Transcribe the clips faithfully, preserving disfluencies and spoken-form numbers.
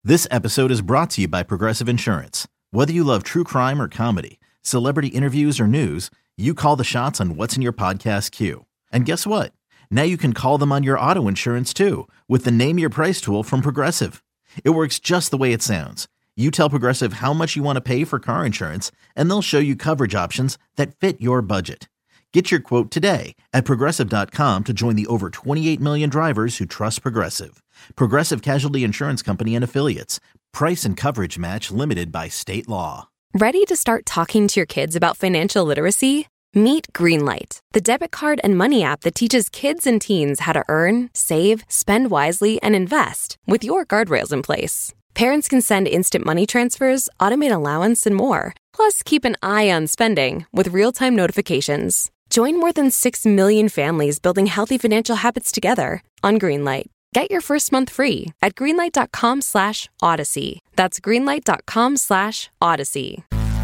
This episode is brought to you by Progressive Insurance. Whether you love true crime or comedy, celebrity interviews or news, you call the shots on what's in your podcast queue. And guess what? Now you can call them on your auto insurance too with the Name Your Price tool from Progressive. It works just the way it sounds. You tell Progressive how much you want to pay for car insurance, and they'll show you coverage options that fit your budget. Get your quote today at Progressive dot com to join the over twenty-eight million drivers who trust Progressive. Progressive Casualty Insurance Company and Affiliates. Price and coverage match limited by state law. Ready to start talking to your kids about financial literacy? Meet Greenlight, the debit card and money app that teaches kids and teens how to earn, save, spend wisely, and invest with your guardrails in place. Parents can send instant money transfers, automate allowance, and more. Plus, keep an eye on spending with real-time notifications. Join more than six million families building healthy financial habits together on Greenlight. Get your first month free at greenlight.com slash odyssey. That's greenlight.com slash odyssey.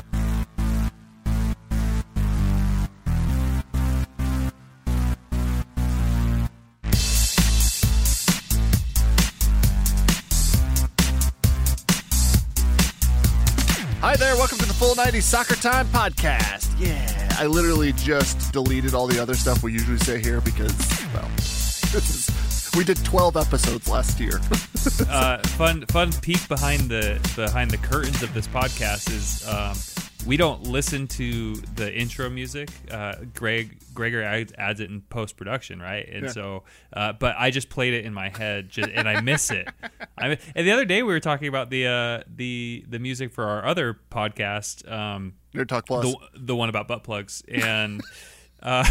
Hi there, welcome to the Full nineties Soccer Time podcast. Yeah, I literally just deleted all the other stuff we usually say here because, well, this is, we did twelve episodes last year. uh, fun fun peek behind the behind the curtains of this podcast is um, we don't listen to the intro music. Uh, Greg Gregor adds, adds it in post production, right? And yeah. so, uh, but I just played it in my head, just, and I miss it. I and the other day we were talking about the uh, the the music for our other podcast, um, Nerd Talk Plus, the, the one about butt plugs, and uh,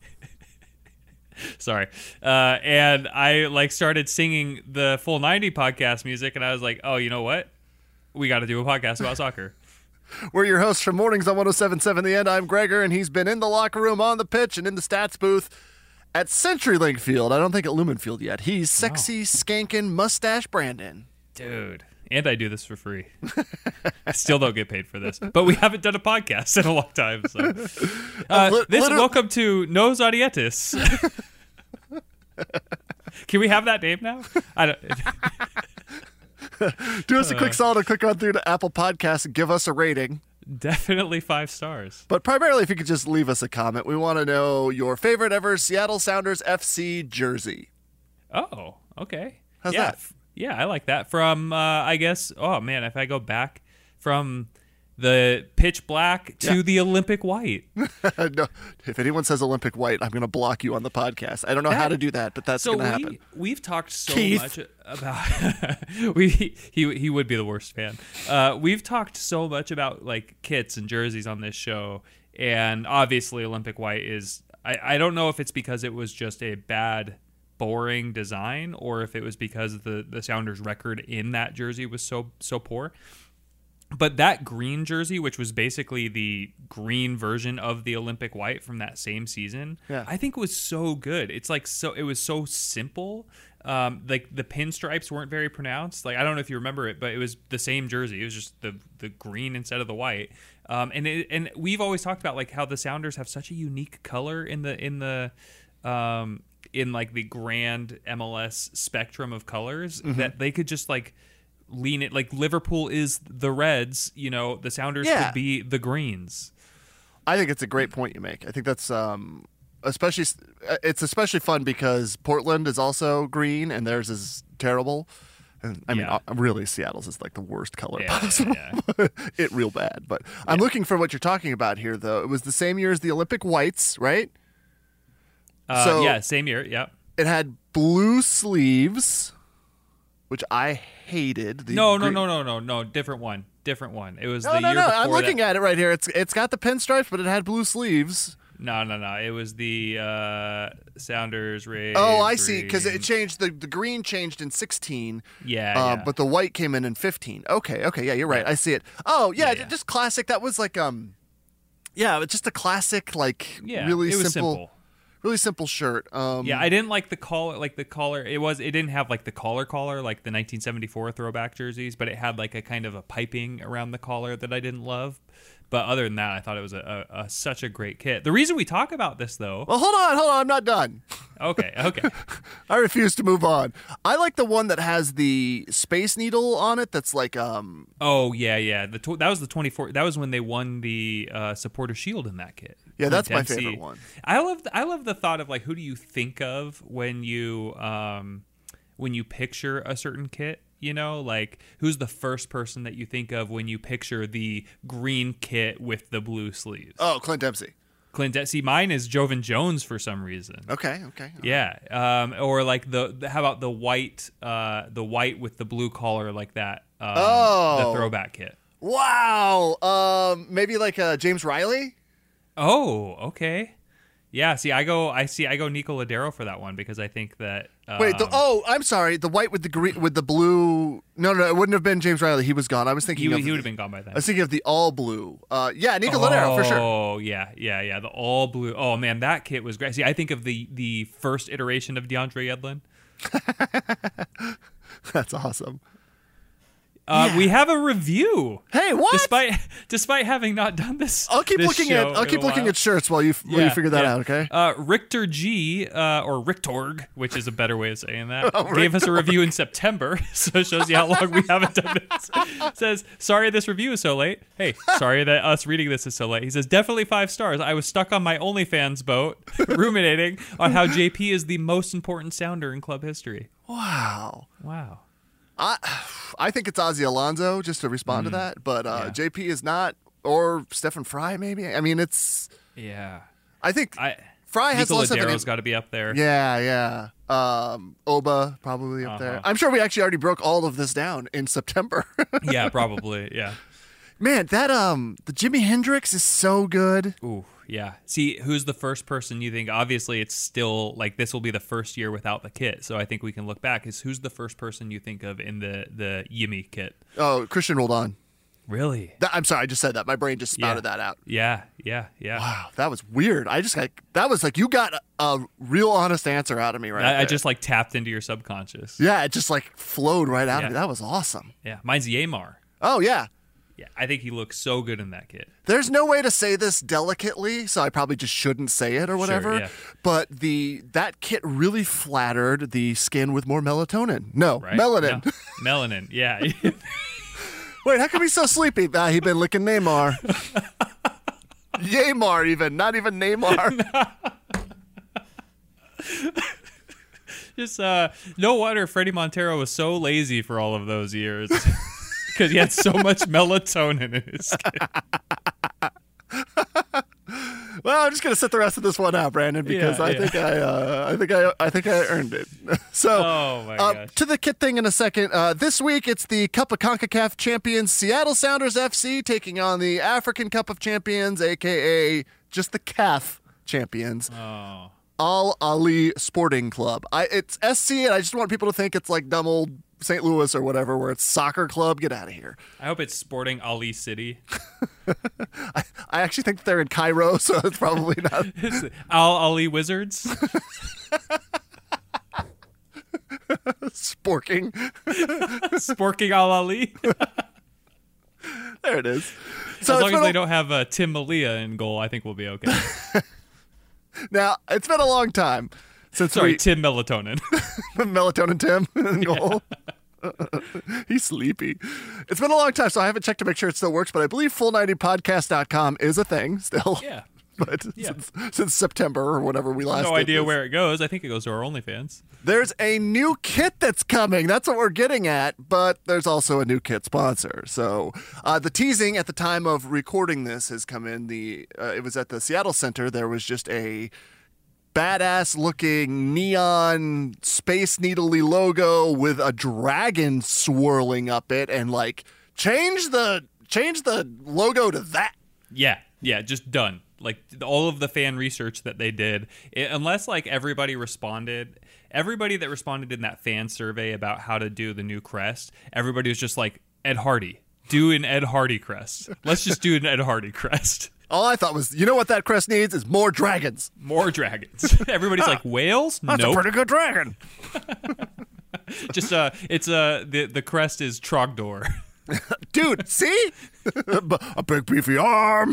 sorry, uh, and I like started singing the Full ninety podcast music, and I was like, oh, you know what? We got to do a podcast about soccer. We're your hosts from Mornings on one oh seven point seven The End. I'm Gregor, and he's been in the locker room, on the pitch, and in the stats booth at CenturyLink Field. I don't think at Lumen Field yet. He's sexy, no. skankin' mustache Brandon. Dude. And I do this for free. I still don't get paid for this. But we haven't done a podcast in a long time. So, uh, Li- this literally- welcome to Nos Audietis. Can we have that name now? I don't... Do us a quick solid and click on through to Apple Podcasts and give us a rating. Definitely five stars. But primarily, if you could just leave us a comment. We want to know your favorite ever Seattle Sounders F C jersey. Oh, okay. How's yeah, that? F- yeah, I like that. From, uh, I guess, oh man, if I go back from the pitch black to Yeah. the Olympic white. No, if anyone says Olympic white, I'm going to block you on the podcast. I don't know That- how to do that, but that's so going to we, happen. We've talked so Keith. much about we he he would be the worst fan. Uh, we've talked so much about like kits and jerseys on this show, and obviously Olympic white is. I, I don't know if it's because it was just a bad, boring design, or if it was because the the Sounders' record in that jersey was so so poor. But that green jersey, which was basically the green version of the Olympic white from that same season, yeah. I think was so good. It's like so it was so simple. Um, like the pinstripes weren't very pronounced. Like I don't know if you remember it, but it was the same jersey. It was just the the green instead of the white. Um, and it, and we've always talked about like how the Sounders have such a unique color in the in the um, in like the grand M L S spectrum of colors mm-hmm. that they could just like lean it. Like Liverpool is the Reds, you know, the Sounders Yeah. could be the Greens. I think it's a great point you make. I think that's um, especially it's especially fun because Portland is also green and theirs is terrible. And I mean, Yeah. uh, really, Seattle's is like the worst color Yeah, possible. yeah. It real bad. But I'm looking for what you're talking about here, though. It was the same year as the Olympic whites, right? Uh, So- yeah, same year. Yep. It had blue sleeves, which I hated. The No, no, green- no, no, no, no. Different one. Different one. It was No, the no, year no. before I'm looking that. at it right here. It's it's got the pinstripes, but it had blue sleeves. No, no, no. It was the uh, Sounders Rays. Oh, I see. Because green. it changed. The, the green changed in sixteen. Yeah, Uh, yeah. But the white came in in fifteen. Okay, okay. Yeah, you're right. Yeah. I see it. Oh, yeah, Yeah, yeah. just classic. That was like, um, yeah, it's just a classic, like, yeah, really it was simple, simple. really simple shirt. Um, Yeah, I didn't like the collar, like the collar. It was, it didn't have like the collar collar like the nineteen seventy-four throwback jerseys, but it had like a kind of a piping around the collar that I didn't love. But other than that, I thought it was a, a, a such a great kit. The reason we talk about this, though. Well, hold on, hold on. I'm not done. Okay, okay. I refuse to move on. I like the one that has the Space Needle on it. That's like um. Oh yeah, yeah. The tw- that was the twenty-four. That was when they won the uh, Supporter Shield in that kit. Yeah, that's Dempsey. my favorite one. I love I love the thought of like who do you think of when you um when you picture a certain kit. You know, like who's the first person that you think of when you picture the green kit with the blue sleeves? Oh, Clint Dempsey. Clint Dempsey. Mine is Jovan Jones for some reason. Okay, okay. Yeah, um, or like the, the how about the white, uh, the white with the blue collar like that. Um, Oh. the throwback kit. Wow. Um, maybe like uh, James Riley. Oh, okay. Yeah. See, I go. I see. I go Nico Ladero for that one because I think that. Um, Wait. The, oh, I'm sorry. The white with the green with the blue. No, no, it wouldn't have been James Riley. He was gone. I was thinking he, of. he would have been gone by then. I was thinking of the all blue. Uh, yeah, Nico Ladero for sure. Oh, yeah, yeah, yeah. The all blue. Oh man, that kit was great. See, I think of the the first iteration of DeAndre Yedlin. That's awesome. Uh, Yeah. We have a review. Hey, what? Despite despite having not done this, I'll keep this looking at show I'll in keep a looking while. at shirts while you while you figure that yeah. out. Okay. Uh, Richter G, uh, or Richtorg, which is a better way of saying that, Oh, gave us a review in September, so it shows you how long we haven't done this. Says, sorry this review is so late. Hey, sorry that us reading this is so late. He says, definitely five stars. I was stuck on my OnlyFans boat, ruminating on how J P is the most important sounder in club history. Wow. Wow. I I think it's Ozzy Alonso just to respond to that, but uh, Yeah. J P is not, or Stephen Fry maybe. I mean, it's. Yeah. I think I Fry has Nico less of an. Ladero's got to be up there. Yeah, yeah. Um, Oba probably up there. Uh-huh. I'm sure we actually already broke all of this down in September. Yeah, probably. Yeah. Man, that um, the Jimi Hendrix is so good. Ooh, yeah. See, who's the first person you think? Obviously, it's still like this will be the first year without the kit, so I think we can look back. Is who's the first person you think of in the the Yimmy kit? Oh, Christian Roldan. Really? That, I'm sorry, I just said that. My brain just spouted Yeah. that out. Yeah, yeah, yeah. Wow, that was weird. I just like that was like you got a, a real honest answer out of me right I, I there. just like tapped into your subconscious. yeah, it just like flowed right out Yeah. of me. That was awesome. Yeah, mine's Yamar. Oh yeah. Yeah, I think he looks so good in that kit. There's no way to say this delicately, so I probably just shouldn't say it or whatever. yeah. But the that kit really flattered the skin with more melatonin. No, Right? melanin. No. Melanin. Yeah. Wait, how come he's so sleepy? Ah, he been licking Neymar. Yamar, even not even Neymar. Just uh, no wonder Freddie Montero was so lazy for all of those years. Because he had so much melatonin in his skin. Well, I'm just gonna sit the rest of this one out, Brandon, because Yeah, I yeah. think I, uh, I think I, I think I earned it. So, Oh, my uh, gosh. to the kit thing in a second. Uh, this week, it's the Cup of CONCACAF champions, Seattle Sounders F C, taking on the African Cup of Champions, aka just the C A F champions. Oh. Al Ali Sporting Club. I it's S C, and I just want people to think it's like dumb old Saint Louis or whatever, where it's soccer club. Get out of here. I hope it's Sporting Ali City. I, I actually think they're in Cairo, so it's probably not. It's Al Ali Wizards. Sporking. Sporking Al Ali. There it is. So As it's long as been they a- don't have uh, Tim Malia in goal, I think we'll be okay. Now, it's been a long time since Sorry, we Tim Melatonin. melatonin Tim in goal. He's sleepy. It's been a long time, so I haven't checked to make sure it still works, but I believe full ninety podcast dot com is a thing still. Yeah. But Yeah. since, since September or whatever we last No did idea this. where it goes. I think it goes to our OnlyFans. There's a new kit that's coming. That's what we're getting at, but there's also a new kit sponsor. So uh, the teasing at the time of recording this has come in. The uh, it was at the Seattle Center. There was just a badass looking neon space needly logo with a dragon swirling up it, and like change the change the logo to that. Yeah, yeah, just done. Like all of the fan research that they did, it, unless like everybody responded, everybody that responded in that fan survey about how to do the new crest, everybody was just like, Ed Hardy, do an Ed Hardy crest. Let's just do an Ed Hardy crest. All I thought was, you know what that crest needs is more dragons. More dragons. Everybody's like, whales? That's Nope. a pretty good dragon. Just uh, it's uh, the the crest is Trogdor. Dude, see? A big beefy arm.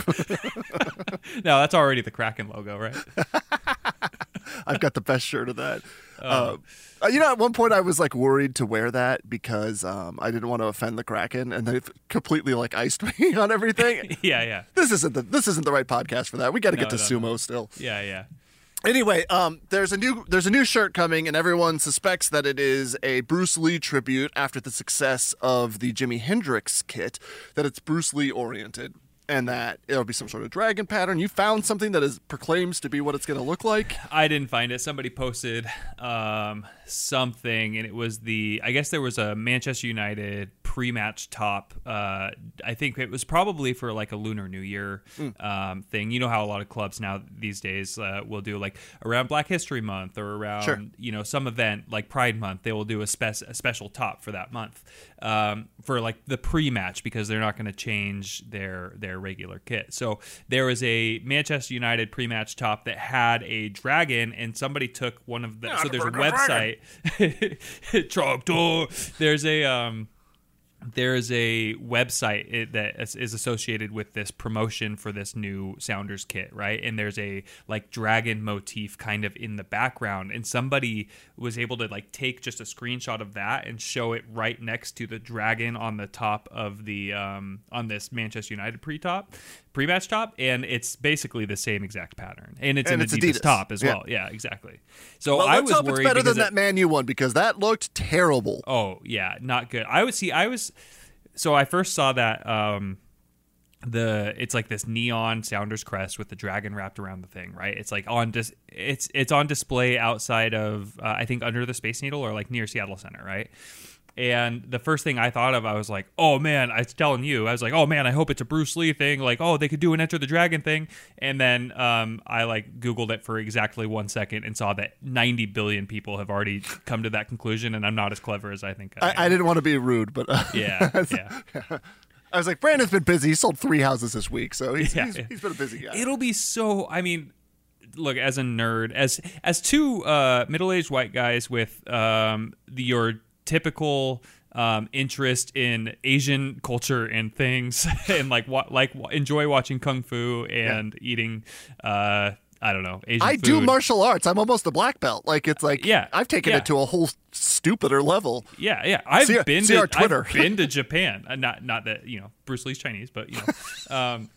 No, that's already the Kraken logo, right? I've got the best shirt of that. Oh. Uh, you know, at one point I was like worried to wear that because um, I didn't want to offend the Kraken, and they completely like iced me on everything. yeah, yeah. This isn't the this isn't the right podcast for that. We got to No, get to no, sumo no. still. Yeah, yeah. Anyway, um, there's a new there's a new shirt coming, and everyone suspects that it is a Bruce Lee tribute after the success of the Jimi Hendrix kit. That it's Bruce Lee oriented, and that it'll be some sort of dragon pattern. You found something that is proclaims to be what it's going to look like. I didn't find it. Somebody posted um, something, and it was the. I guess there was a Manchester United pre-match top. Uh, I think it was probably for like a Lunar New Year mm. um, thing. You know how a lot of clubs now these days uh, will do like around Black History Month or around sure. you know some event like Pride Month. They will do a, spec- a special top for that month um, for like the pre-match because they're not going to change their their regular kit. So there was a Manchester United pre-match top that had a dragon, and somebody took one of the. Yeah, so there's a dragon. website. Trogdor. There's a um. There's a website that is associated with this promotion for this new Sounders kit, right? And there's a like dragon motif kind of in the background, and somebody was able to like take just a screenshot of that and show it right next to the dragon on the top of the um, on this Manchester United pre-top, pre-match top, and it's basically the same exact pattern, and it's and an it's Adidas, Adidas top as yeah. well. Yeah, exactly. So well, I let's was hope worried it's better than because that it, Man U one because that looked terrible. Oh yeah, not good. I would see. I was. So I first saw that um, the it's like this neon Sounders crest with the dragon wrapped around the thing, right? It's like on dis- it's it's on display outside of uh, I think under the Space Needle or like near Seattle Center, right? And the first thing I thought of, I was like, oh man, I was telling you, I was like, oh man, I hope it's a Bruce Lee thing. Like, oh, they could do an Enter the Dragon thing. And then um, I like Googled it for exactly one second and saw that ninety billion people have already come to that conclusion. And I'm not as clever as I think I, I, I didn't want to be rude, but uh, yeah, yeah. I was like, Brandon's been busy. He sold three houses this week, so he's Yeah, he's, yeah. he's been a busy guy. It'll be so. I mean, look, as a nerd, as as two uh, middle-aged white guys with um, the, your typical um, interest in Asian culture and things, and like wa- like enjoy watching kung fu and yeah. eating. Uh, I don't know. Asian I food. do martial arts. I'm almost a black belt. Like it's like yeah, I've taken yeah. it to a whole stupider level. Yeah, yeah. I've see, been see to our Twitter. I've been to Japan. Uh, not not that you know Bruce Lee's Chinese, but you know. Um,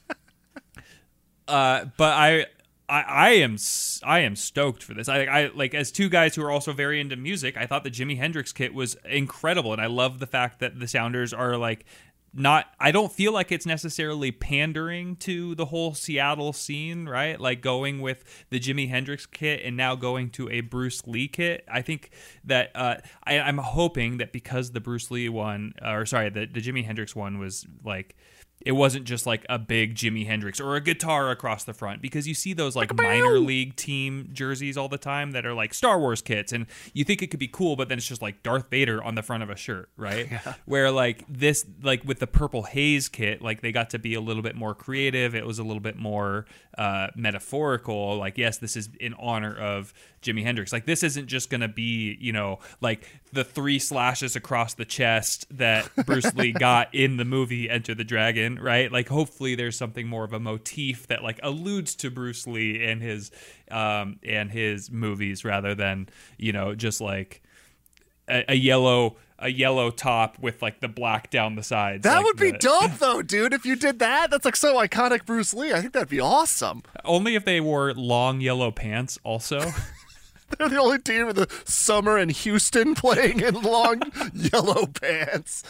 uh, but I. I, I am I am stoked for this. I, I like as two guys who are also very into music. I thought the Jimi Hendrix kit was incredible, and I love the fact that the Sounders are like not. I don't feel like it's necessarily pandering to the whole Seattle scene, right? Like going with the Jimi Hendrix kit and now going to a Bruce Lee kit. I think that uh, I, I'm hoping that because the Bruce Lee one, or sorry, the the Jimi Hendrix one was like. It wasn't just like a big Jimi Hendrix or a guitar across the front, because you see those like minor league team jerseys all the time that are like Star Wars kits, and you think it could be cool, but then it's just like Darth Vader on the front of a shirt, right? Yeah. Where like this, like with the Purple Haze kit, like they got to be a little bit more creative. It was a little bit more uh, metaphorical. Like, yes, this is in honor of Jimi Hendrix. Like, this isn't just going to be, you know, like the three slashes across the chest that Bruce Lee got in the movie Enter the Dragon, right? Like, hopefully there's something more of a motif that like alludes to Bruce Lee and his um and his movies, rather than, you know, just like a, a yellow a yellow top with like the black down the sides. That like would be the, dope though, dude. If you did that, that's like so iconic Bruce Lee. I think that'd be awesome. Only if they wore long yellow pants also. They're the only team in the summer in Houston playing in long yellow pants.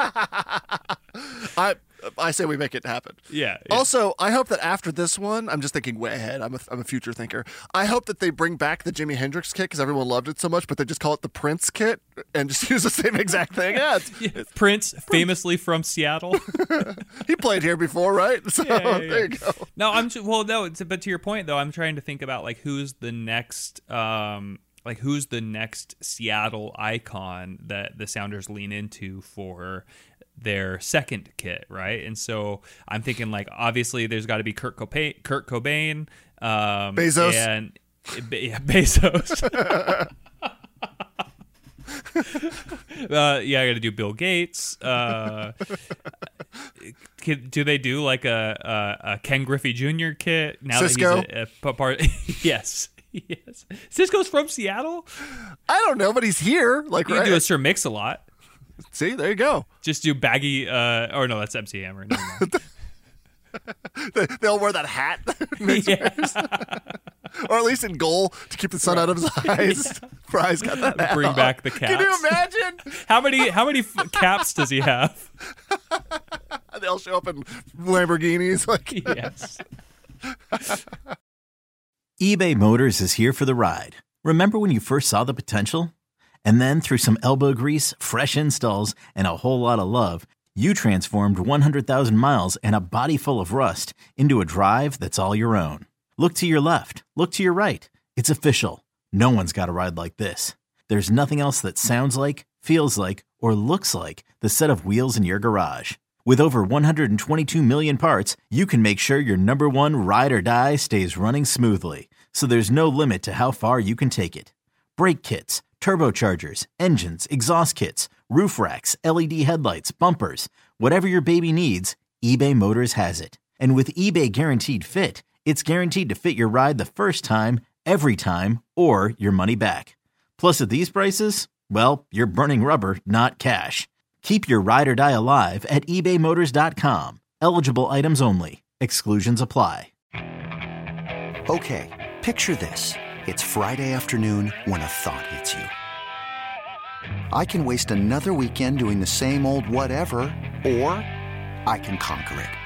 I I say we make it happen. Yeah, yeah. Also, I hope that after this one, I'm just thinking way ahead. I'm a, I'm a future thinker. I hope that they bring back the Jimi Hendrix kit because everyone loved it so much, but they just call it the Prince kit and just use the same exact thing. Yeah, it's, yeah. It's, Prince, Prince, famously from Seattle. He played here before, right? So yeah, yeah, yeah. there you go. No, I'm just, well, no, it's, but to your point though, I'm trying to think about like who's the next. Um, Like, who's the next Seattle icon that the Sounders lean into for their second kit, right? And so I'm thinking, like, obviously there's got to be Kurt Cobain, Kurt Cobain, um, Bezos, and yeah, Bezos. uh, yeah, I got to do Bill Gates. Uh, do they do like a, a, a Ken Griffey Junior kit now Cisco? that he's a, a part? Yes, yes. Cisco's from Seattle. I don't know, but he's here. Like, You right? can do a Sir Mix-a-Lot. See, there you go. Just do baggy. Uh, or no, that's M C Hammer. Never mind. They- They'll wear that hat. Yeah. Or at least in goal to keep the sun out of his eyes. Fry's got that hat Bring on. back the caps. Can you imagine? How many how many f- caps does he have? They'll show up in Lamborghinis. Like, Yes. eBay Motors is here for the ride. Remember when you first saw the potential? And then through some elbow grease, fresh installs, and a whole lot of love, you transformed one hundred thousand miles and a body full of rust into a drive that's all your own. Look to your left. Look to your right. It's official. No one's got a ride like this. There's nothing else that sounds like, feels like, or looks like the set of wheels in your garage. With over one hundred twenty-two million parts, you can make sure your number one ride or die stays running smoothly. So there's no limit to how far you can take it. Brake kits, turbochargers, engines, exhaust kits, roof racks, L E D headlights, bumpers, whatever your baby needs, eBay Motors has it. And with eBay Guaranteed Fit, it's guaranteed to fit your ride the first time, every time, or your money back. Plus, at these prices, well, you're burning rubber, not cash. Keep your ride or die alive at ebay motors dot com. Eligible items only. Exclusions apply. Okay, picture this. It's Friday afternoon when a thought hits you. I can waste another weekend doing the same old whatever, or I can conquer it.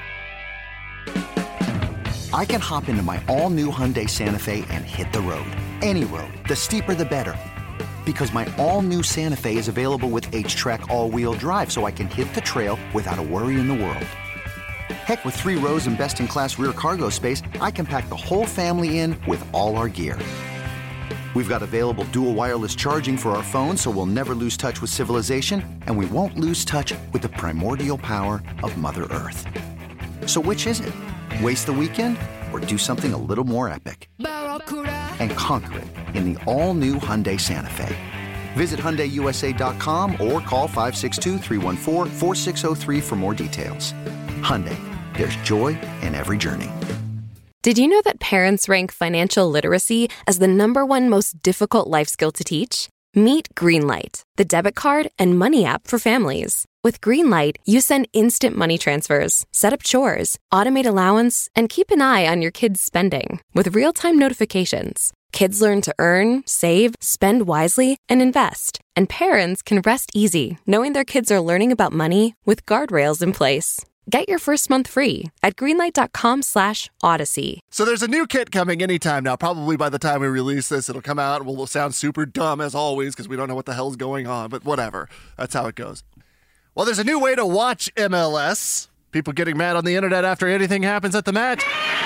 I can hop into my all-new Hyundai Santa Fe and hit the road. Any road. The steeper, the better. Because my all-new Santa Fe is available with H-Track all-wheel drive, so I can hit the trail without a worry in the world. Heck, with three rows and best-in-class rear cargo space, I can pack the whole family in with all our gear. We've got available dual wireless charging for our phones, so we'll never lose touch with civilization, and we won't lose touch with the primordial power of Mother Earth. So which is it? Waste the weekend or do something a little more epic? And conquer it in the all-new Hyundai Santa Fe. Visit Hyundai U S A dot com or call five six two, three one four, four six zero three for more details. Hyundai, there's joy in every journey. Did you know that parents rank financial literacy as the number one most difficult life skill to teach? Meet Greenlight, the debit card and money app for families. With Greenlight, you send instant money transfers, set up chores, automate allowance, and keep an eye on your kids' spending with real-time notifications. Kids learn to earn, save, spend wisely, and invest. And parents can rest easy knowing their kids are learning about money with guardrails in place. Get your first month free at greenlight.com slash odyssey. so there's a new kit coming anytime now. Probably by the time we release this, it'll come out. We'll sound super dumb as always because we don't know what the hell's going on, but whatever. That's how it goes. Well, there's a new way to watch M L S. People getting mad on the internet after anything happens at the match.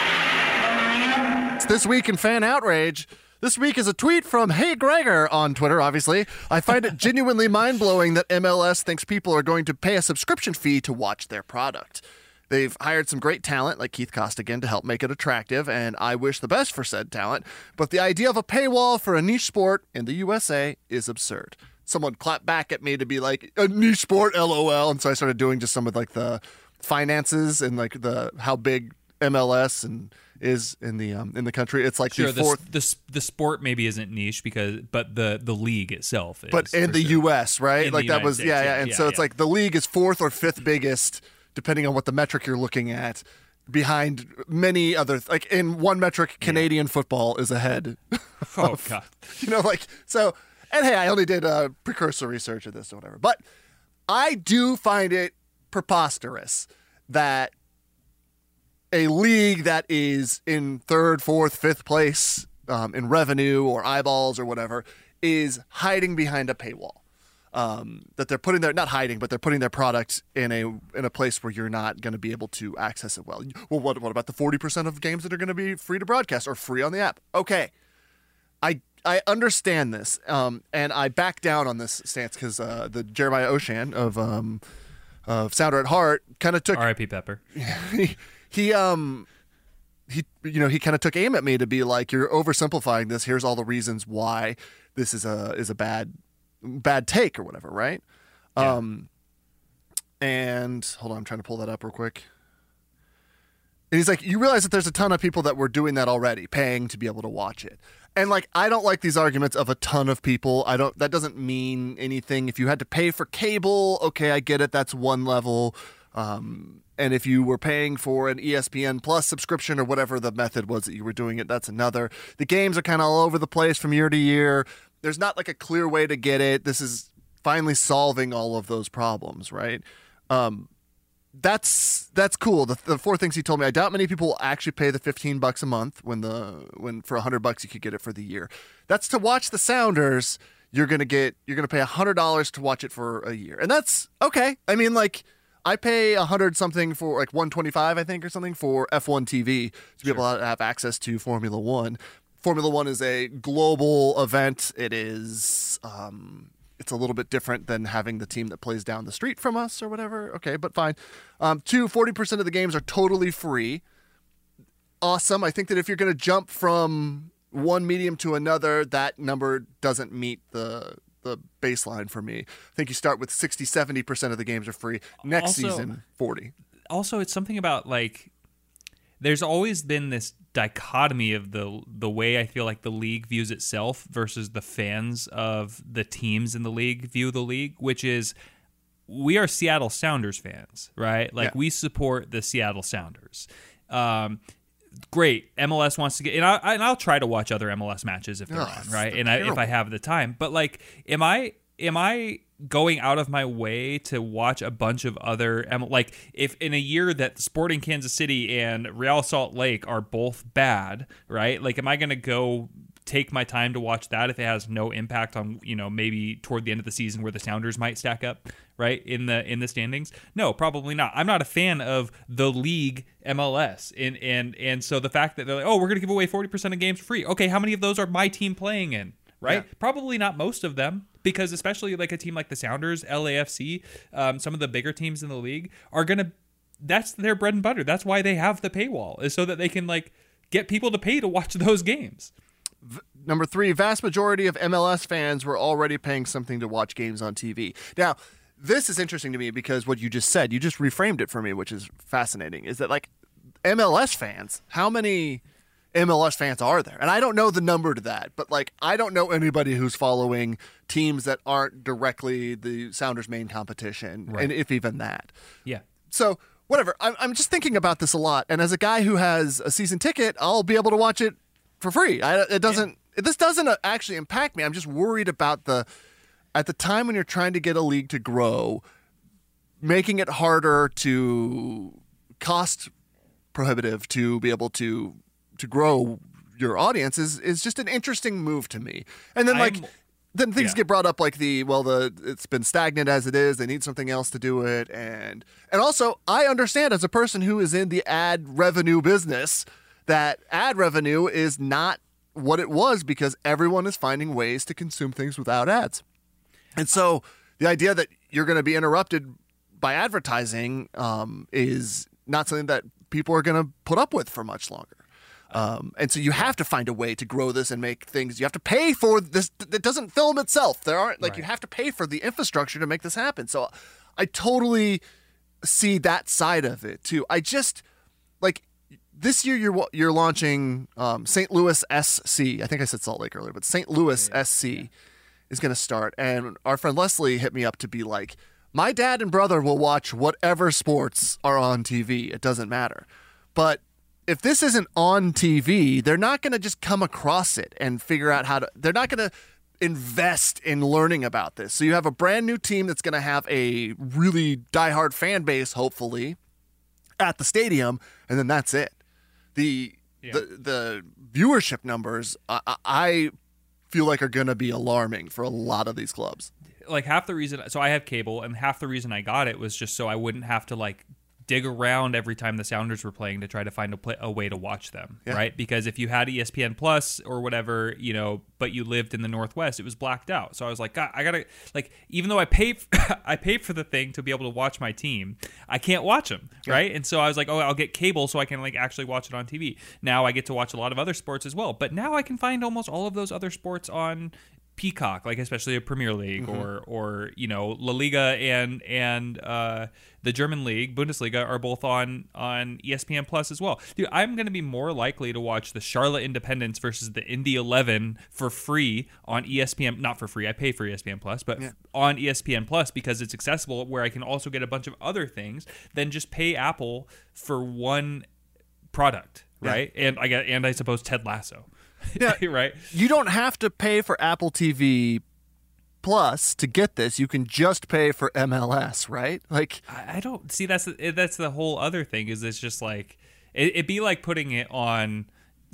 It's This Week in Fan Outrage. This week is a tweet from Hey Gregor on Twitter, obviously. I find it genuinely mind-blowing that M L S thinks people are going to pay a subscription fee to watch their product. They've hired some great talent like Keith Costigan to help make it attractive, and I wish the best for said talent. But the idea of a paywall for a niche sport in the U S A is absurd. Someone clapped back at me to be like, a niche sport, LOL. And so I started doing just some of like the finances and like the how big M L S and is in the um, in the country. It's like Sure, the the, fourth. the the sport maybe isn't niche because, but the the league itself is. But in for the sure. U S, right? In like the that United was, States, yeah, yeah, yeah. And yeah, so it's yeah. like the league is fourth or fifth biggest, depending on what the metric you're looking at, behind many other, like in one metric, Canadian football is ahead. Oh of- god. You know, like, so, and hey, I only did uh, precursor research of this or whatever. But I do find it preposterous that a league that is in third, fourth, fifth place um, in revenue or eyeballs or whatever is hiding behind a paywall. Um, that they're putting their, not hiding, but they're putting their product in a in a place where you're not going to be able to access it well. Well, what, what about the forty percent of games that are going to be free to broadcast or free on the app? Okay. I I understand this, um, and I back down on this stance because uh, the Jeremiah Oshan of um, of Sounder at Heart kind of took R I P Pepper. he, he um he you know he kind of took aim at me to be like, you're oversimplifying this. Here's all the reasons why this is a is a bad bad take or whatever, right? Yeah. Um, and hold on, I'm trying to pull that up real quick. And he's like, you realize that there's a ton of people that were doing that already, paying to be able to watch it. And like, I don't like these arguments of a ton of people. I don't, that doesn't mean anything. If you had to pay for cable, okay, I get it. That's one level. Um, and if you were paying for an E S P N Plus subscription or whatever the method was that you were doing it, that's another. The games are kind of all over the place from year to year. There's not like a clear way to get it. This is finally solving all of those problems, right? Um, that's that's cool. The, the four things he told me. I doubt many people will actually pay the fifteen bucks a month when the when for a hundred bucks you could get it for the year. That's to watch the Sounders. You're gonna get you're gonna pay a hundred dollars to watch it for a year, and that's okay. I mean, like, I pay a hundred something for like one twenty five, I think, or something for F one T V to be Sure. able to have access to Formula One. Formula One is a global event. It is. Um, It's a little bit different than having the team that plays down the street from us or whatever. Okay, but fine. Um, two, forty percent of the games are totally free. Awesome. I think that if you're going to jump from one medium to another, that number doesn't meet the the baseline for me. I think you start with sixty, seventy percent of the games are free. Next Also- season, forty. Also, it's something about like there's always been this dichotomy of the the way I feel like the league views itself versus the fans of the teams in the league view the league, which is we are Seattle Sounders fans, right? Like Yeah. we support the Seattle Sounders. Um, great, M L S wants to get, and, I, and I'll try to watch other M L S matches if they're Ugh, on, right? they're And I, if terrible. I have the time, but like, am I am I going out of my way to watch a bunch of other M- like if in a year that Sporting Kansas City and Real Salt Lake are both bad, right? Like, am I going to go take my time to watch that if it has no impact on, you know, maybe toward the end of the season where the Sounders might stack up, right, in the in the standings? No, probably not. I'm not a fan of the league M L S, and and and so the fact that they're like, oh, we're going to give away forty percent of games free. Okay, how many of those are my team playing in? Right? Yeah. Probably not most of them, because especially like a team like the Sounders, L A F C, um, some of the bigger teams in the league are going to, that's their bread and butter. That's why they have the paywall, is so that they can like get people to pay to watch those games. Number three, vast majority of M L S fans were already paying something to watch games on T V. Now, this is interesting to me because what you just said, you just reframed it for me, which is fascinating, is that like M L S fans, how many M L S fans are there? And I don't know the number to that, but like I don't know anybody who's following teams that aren't directly the Sounders' main competition, Right. and if even that. Yeah. So whatever, I'm, I'm just thinking about this a lot, and as a guy who has a season ticket, I'll be able to watch it for free. I, it doesn't. This doesn't actually impact me. I'm just worried about the at the time when you're trying to get a league to grow, making it harder to cost prohibitive to be able to to grow your audience is is just an interesting move to me. And then like. I'm- Then things Yeah. get brought up like the well the it's been stagnant as it is. They need something else to do it, and and also I understand as a person who is in the ad revenue business that ad revenue is not what it was because everyone is finding ways to consume things without ads, and so the idea that you're going to be interrupted by advertising um, is not something that people are going to put up with for much longer. Um, and so you have to find a way to grow this and make things. You have to pay for this. It doesn't film itself. There aren't like Right. you have to pay for the infrastructure to make this happen. So I totally see that side of it too. I just like this year you're you're launching um, Saint Louis S C. I think I said Salt Lake earlier, but Saint Louis S C is going to start. And our friend Leslie hit me up to be like, my dad and brother will watch whatever sports are on T V. It doesn't matter. But if this isn't on T V, they're not going to just come across it and figure out how to, they're not going to invest in learning about this. So you have a brand new team that's going to have a really diehard fan base, hopefully, at the stadium, and then that's it. The Yeah. the, the viewership numbers, I, I feel like are going to be alarming for a lot of these clubs. Like half the reason, so I have cable, and half the reason I got it was just so I wouldn't have to like dig around every time the Sounders were playing to try to find a, play, a way to watch them, Yeah. right? Because if you had E S P N Plus or whatever, you know, but you lived in the Northwest, it was blacked out. So I was like, God, I gotta like, even though I pay, I paid for the thing to be able to watch my team, I can't watch them, right? And so I was like, oh, I'll get cable so I can like actually watch it on T V. Now I get to watch a lot of other sports as well, but now I can find almost all of those other sports on Peacock, like especially a Premier League Mm-hmm. or or you know La Liga and and uh, the German League, Bundesliga, are both on on E S P N Plus as well. Dude, I'm going to be more likely to watch the Charlotte Independence versus the Indy eleven for free on E S P N. Not for free, I pay for E S P N Plus, but Yeah. f- on E S P N Plus because it's accessible, where I can also get a bunch of other things than just pay Apple for one product, right? And I get and I suppose Ted Lasso. Yeah. Right. You don't have to pay for Apple T V Plus to get this. You can just pay for M L S, right? Like, I I don't see that's the, that's the whole other thing. Is it's just like it, it'd be like putting it on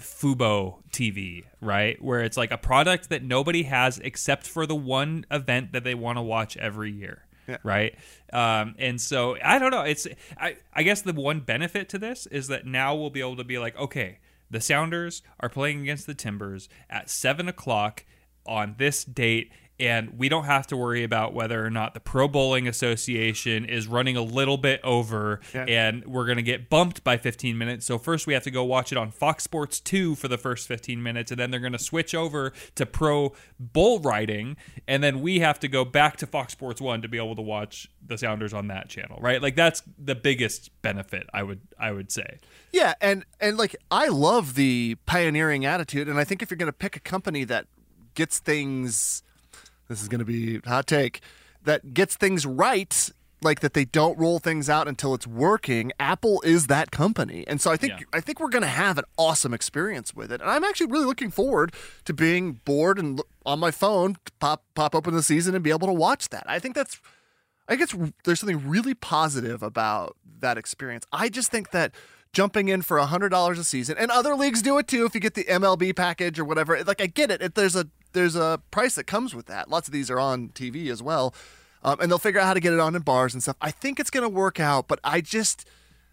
Fubo T V, right? Where it's like a product that nobody has except for the one event that they want to watch every year. Yeah. Right. Um, and so I don't know. It's I, I guess the one benefit to this is that now we'll be able to be like, okay, the Sounders are playing against the Timbers at seven o'clock on this date, and we don't have to worry about whether or not the Pro Bowling Association is running a little bit over, Yeah. and we're going to get bumped by fifteen minutes. So first we have to go watch it on Fox Sports two for the first fifteen minutes, and then they're going to switch over to Pro Bull Riding, and then we have to go back to Fox Sports one to be able to watch the Sounders on that channel, right? Like that's the biggest benefit, I would I would say. yeah, and and like I love the pioneering attitude, and I think if you're going to pick a company that gets things, this is going to be a hot take, that gets things right, like that they don't roll things out until it's working. Apple is that company, and so I think Yeah. I think we're going to have an awesome experience with it. And I'm actually really looking forward to being bored and look on my phone, pop pop open the season and be able to watch that. I think that's, I think it's, there's something really positive about that experience. I just think that jumping in for one hundred dollars a season, and other leagues do it too if you get the M L B package or whatever. Like I get it. It there's a there's a price that comes with that. Lots of these are on T V as well. Um, and they'll figure out how to get it on in bars and stuff. I think it's going to work out, but I just,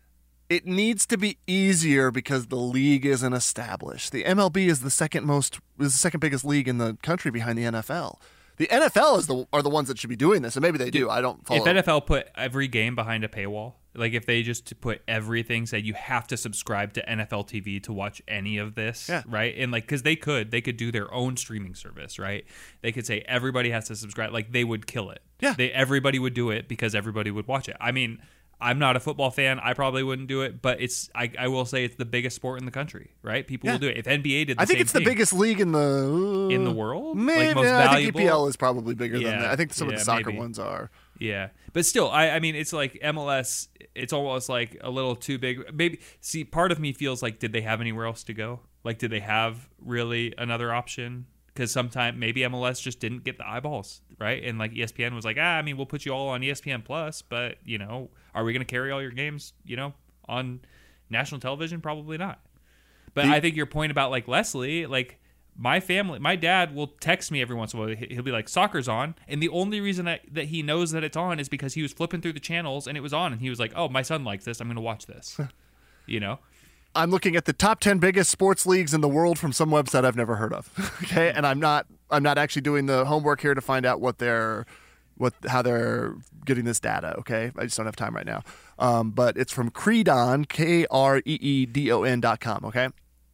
it needs to be easier because the league isn't established. The M L B is the second most, is the second biggest league in the country behind the N F L. The N F L is the are the ones that should be doing this, and maybe they do. I don't follow. If N F L put every game behind a paywall, like if they just put everything, said you have to subscribe to N F L T V to watch any of this, Yeah. right? And like, because they could, they could do their own streaming service, right? They could say everybody has to subscribe. Like they would kill it. Yeah. They everybody would do it because everybody would watch it. I mean, I'm not a football fan. I probably wouldn't do it, but it's I, I will say it's the biggest sport in the country, right? People Yeah. will do it. If N B A did, the I think same it's the thing, biggest league in the in the world, Maybe like most I think valuable. E P L is probably bigger Yeah, than that. I think some of yeah, the soccer maybe. ones are. Yeah, but still, I, I mean, it's like M L S. It's almost like a little too big. Maybe see, part of me feels like, did they have anywhere else to go? Like, did they have really another option? Because sometime maybe M L S just didn't get the eyeballs, right? And like E S P N was like, ah, I mean, we'll put you all on E S P N Plus, but you know, are we going to carry all your games, you know, on national television? Probably not. But The- I think your point about like Leslie, like. My family, my dad will text me every once in a while. He'll be like, soccer's on. And the only reason that, that he knows that it's on is because he was flipping through the channels and it was on. And he was like, oh, my son likes this. I'm going to watch this. You know? I'm looking at the top ten biggest sports leagues in the world from some website I've never heard of. Okay, and I'm not I'm not actually doing the homework here to find out what they're what how they're getting this data. Okay, I just don't have time right now. Um, but it's from Creedon, K R E E D O N dot com. Okay,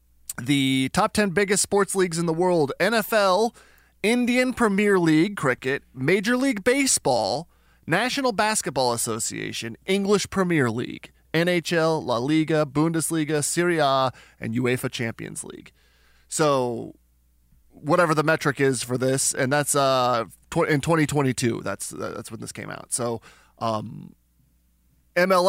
the top ten biggest sports leagues in the world: N F L, Indian Premier League cricket, Major League Baseball, National Basketball Association, English Premier League, N H L, La Liga, Bundesliga, Serie A, and UEFA Champions League. So whatever the metric is for this, and that's uh tw- in twenty twenty-two. That's that's when this came out. So um, M L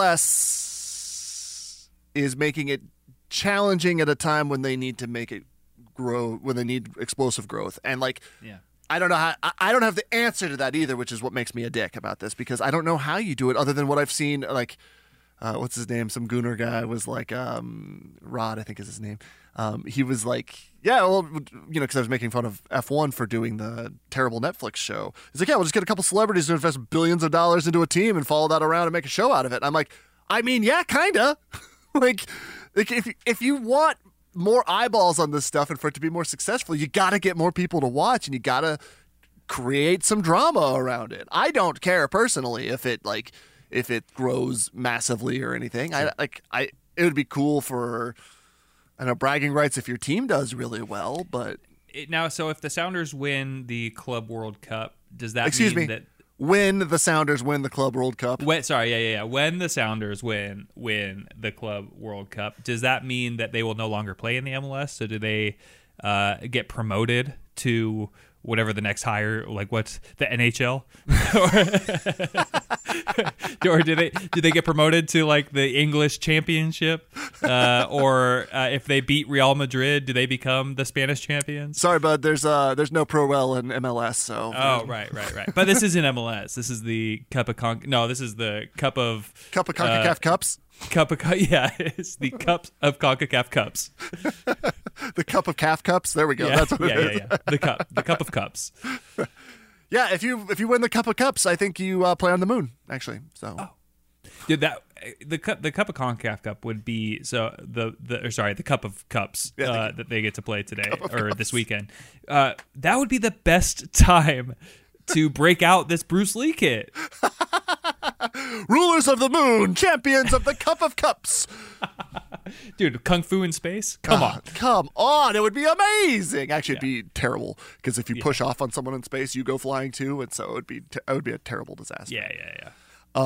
S is making it challenging at a time when they need to make it grow, when they need explosive growth, and like Yeah. I don't know how. I- I don't have the answer to that either, which is what makes me a dick about this, because I don't know how you do it other than what I've seen. Like, uh, what's his name? Some Gooner guy was like, um, Rod, I think is his name. Um, he was like, yeah, well, you know, because I was making fun of F one for doing the terrible Netflix show. He's like, yeah, we'll just get a couple celebrities to invest billions of dollars into a team and follow that around and make a show out of it. And I'm like, I mean, yeah, kinda. like, like if if you want more eyeballs on this stuff and for it to be more successful, you got to get more people to watch and you got to create some drama around it. I don't care personally if it like if it grows massively or anything. I like I it would be cool for I know bragging rights if your team does really well, but it, now, so if the Sounders win the Club World Cup, does that Excuse mean me. that When the Sounders win the Club World Cup. when, sorry, yeah, yeah, yeah. When the Sounders win win the Club World Cup, does that mean that they will no longer play in the M L S? So do they uh, get promoted to whatever the next higher, like what's the N H L, or, or do they do they get promoted to like the English Championship, uh, or uh, if they beat Real Madrid, do they become the Spanish champions? Sorry, bud. There's uh, there's no Pro Rel in M L S, so. Oh, right, right, right. But this is in M L S. This is the Cup of Con. No, this is the Cup of Cup of CONCACAF uh, Cups. Cup of yeah, it's the Cup of CONCACAF Cups. The Cup of Calf Cups. There we go. Yeah, That's what yeah, it yeah, is. yeah. The cup, the Cup of Cups. Yeah, if you if you win the Cup of Cups, I think you uh, play on the moon. Actually, so. Oh. Dude, that the cup, the Cup of CONCACAF Cup would be so the the or sorry, the Cup of Cups Yeah, uh, the- that they get to play today or Cups. this weekend. Uh, that would be the best time to break out this Bruce Lee kit. Rulers of the moon, champions of the Cup of Cups. Dude, Kung Fu in space? Come Ah, on. Come on. It would be amazing. Actually, it'd be terrible because if you push off on someone in space, you go flying too. And so it would be, te- it would be a terrible disaster. Yeah, yeah, yeah.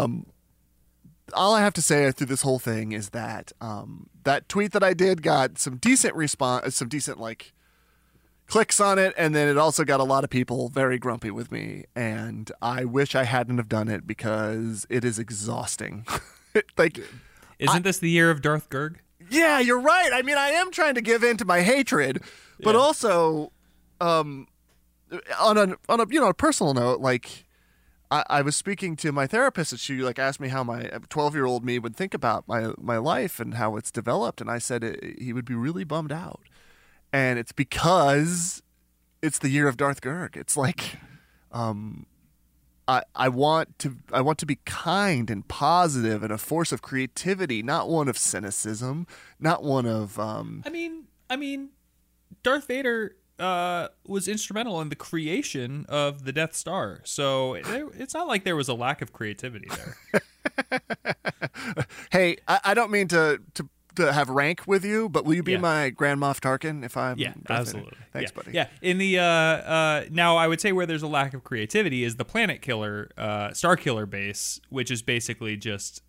All I have to say through this whole thing is that um, that tweet that I did got some decent response, some decent like clicks on it. And then it also got a lot of people very grumpy with me. And I wish I hadn't have done it because it is exhausting. like, Isn't this the year of Darth Gerg? yeah, you're right. I mean, I am trying to give in to my hatred, but Yeah. also, um, on a on a you know a personal note, like I, I was speaking to my therapist, and she like asked me how my twelve year old me would think about my my life and how it's developed, and I said it, he would be really bummed out, and it's because it's the year of Darth Gerg. It's like, um. I, I want to I want to be kind and positive and a force of creativity, not one of cynicism, not one of um I mean, I mean, Darth Vader uh, was instrumental in the creation of the Death Star, so it, it's not like there was a lack of creativity there. Hey, I, I don't mean to, to to have rank with you, but will you be Yeah. my Grand Moff Tarkin if I'm Yeah, Darth Vader? absolutely. Thanks, yeah. buddy. Yeah, in the uh, uh, now I would say where there's a lack of creativity is the Planet Killer, uh, Star Killer base, which is basically just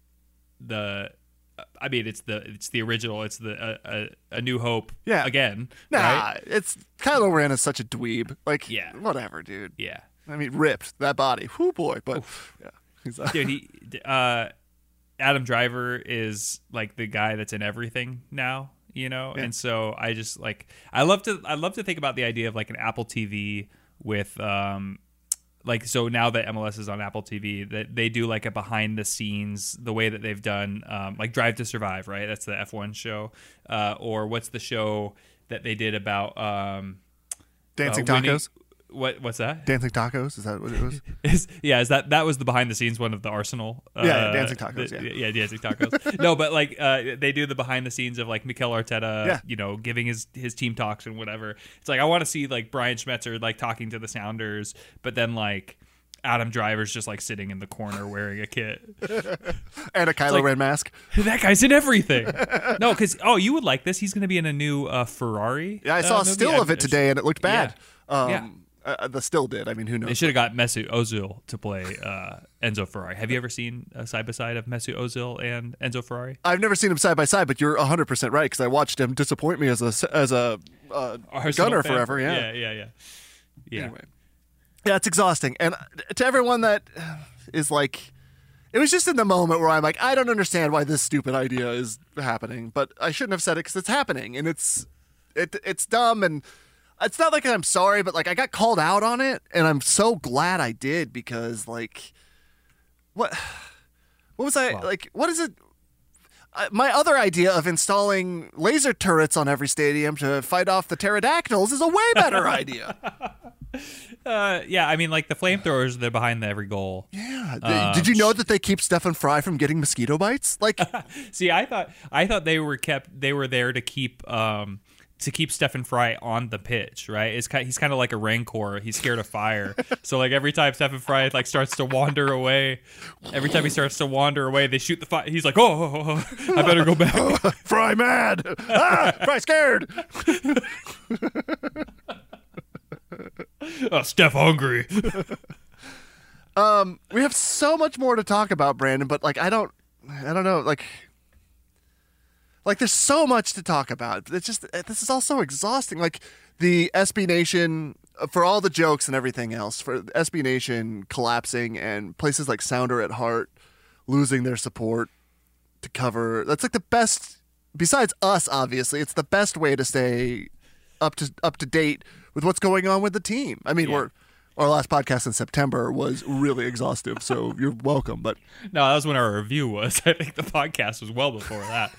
the. I mean, it's the it's the original. It's the uh, uh, A New Hope. Yeah. Again. Nah, Right? it's Kylo Ren is such a dweeb. Like, Yeah. whatever, dude. Yeah. I mean, ripped that body. Whoo boy, but yeah, he's uh, Dude, he uh Adam Driver is like the guy that's in everything now, you know? Yeah. And so I just like I love to I love to think about the idea of like an Apple T V with um like so now that M L S is on Apple T V that they do like a behind the scenes the way that they've done um like Drive to Survive, right? That's the F one show. Uh or what's the show that they did about um Dancing uh, winning- Tacos. What what's that? Dancing Tacos. Is that what it was? Is yeah, is that that was the behind the scenes one of the Arsenal? Uh, Yeah, yeah, Dancing Tacos, the- yeah. yeah, Dancing Tacos. No, but like uh, they do the behind the scenes of like Mikel Arteta, Yeah. you know, giving his his team talks and whatever. It's like I want to see like Brian Schmetzer like talking to the Sounders, but then like Adam Driver's just like sitting in the corner wearing a kit. And a Kylo like- Ren mask. That guy's in everything. No, because oh, you would like this. He's going to be in a new uh, Ferrari. Yeah, I uh, saw a movie. still I- of it today, and it looked bad. Yeah. Um, Yeah. Uh, the still did. I mean, who They knows? should have got Mesut Ozil to play uh, Enzo Ferrari. Have you ever seen a side by side of Mesut Ozil and Enzo Ferrari? I've never seen him side by side, but you're one hundred percent right because I watched him disappoint me as a as a uh, Arsenal gunner fan? forever. Yeah. yeah, yeah, yeah. Yeah. Anyway, yeah, it's exhausting, and to everyone that is like, it was just in the moment where I'm like, I don't understand why this stupid idea is happening, but I shouldn't have said it because it's happening, and it's it it's dumb, and it's not like I'm sorry, but like I got called out on it, and I'm so glad I did because like, what what was I Wow. like? What is it? Uh, my other idea of installing laser turrets on every stadium to fight off the pterodactyls is a way better idea. Uh, yeah, I mean, like the flamethrowers, they're behind every goal. Yeah. Uh, Did you know that they keep Stephen Fry from getting mosquito bites? Like, See, I thought I thought they were kept. They were there to keep um to keep Stephen Fry on the pitch, right? It's kind. He's kind of like a rancor. He's scared of fire. So like every time Stephen Fry like starts to wander away, every time he starts to wander away, they shoot the fire. He's like, oh, oh, oh, I better go back. Fry mad. Ah, Fry scared. oh, Steph hungry. um, we have so much more to talk about, Brandon, but like I don't, I don't know, like, like there's so much to talk about. It's just this is all so exhausting. Like the S B Nation, for all the jokes and everything else, for S B Nation collapsing and places like Sounder at Heart losing their support to cover. That's like the best. Besides us, obviously, it's the best way to stay up to up to date with what's going on with the team. I mean, yeah. we're our last podcast in September was really exhaustive, so you're welcome. But no, that was when our review was. I think the podcast was well before that.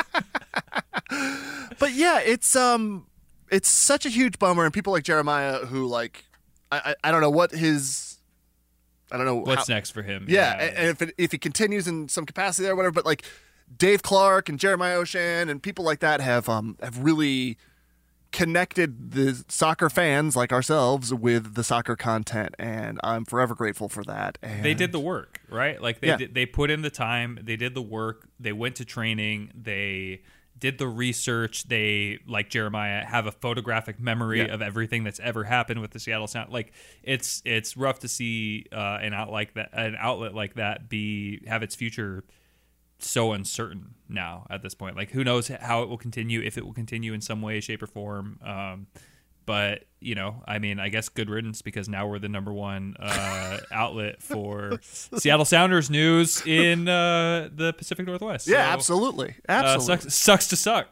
But yeah, it's um, it's such a huge bummer, and people like Jeremiah, who like, I I, I don't know what his, I don't know what's how, next for him. Yeah, yeah. and if it, if he continues in some capacity or whatever, but like Dave Clark and Jeremiah Oshan and people like that have um have really connected the soccer fans like ourselves with the soccer content, and I'm forever grateful for that. And they did the work, right? Like they Yeah. did, they put in the time, they did the work, they went to training, they did the research, they, like Jeremiah, have a photographic memory Yeah. of everything that's ever happened with the Seattle Sound. Like it's it's rough to see uh, an out like that, an outlet like that be have its future so uncertain now at this point. Like who knows how it will continue, if it will continue in some way, shape, or form. Um, but you know, I mean, I guess good riddance, because now we're the number one uh, outlet for Seattle Sounders news in uh, the Pacific Northwest. Yeah, So, absolutely, uh, absolutely. sucks, sucks to suck.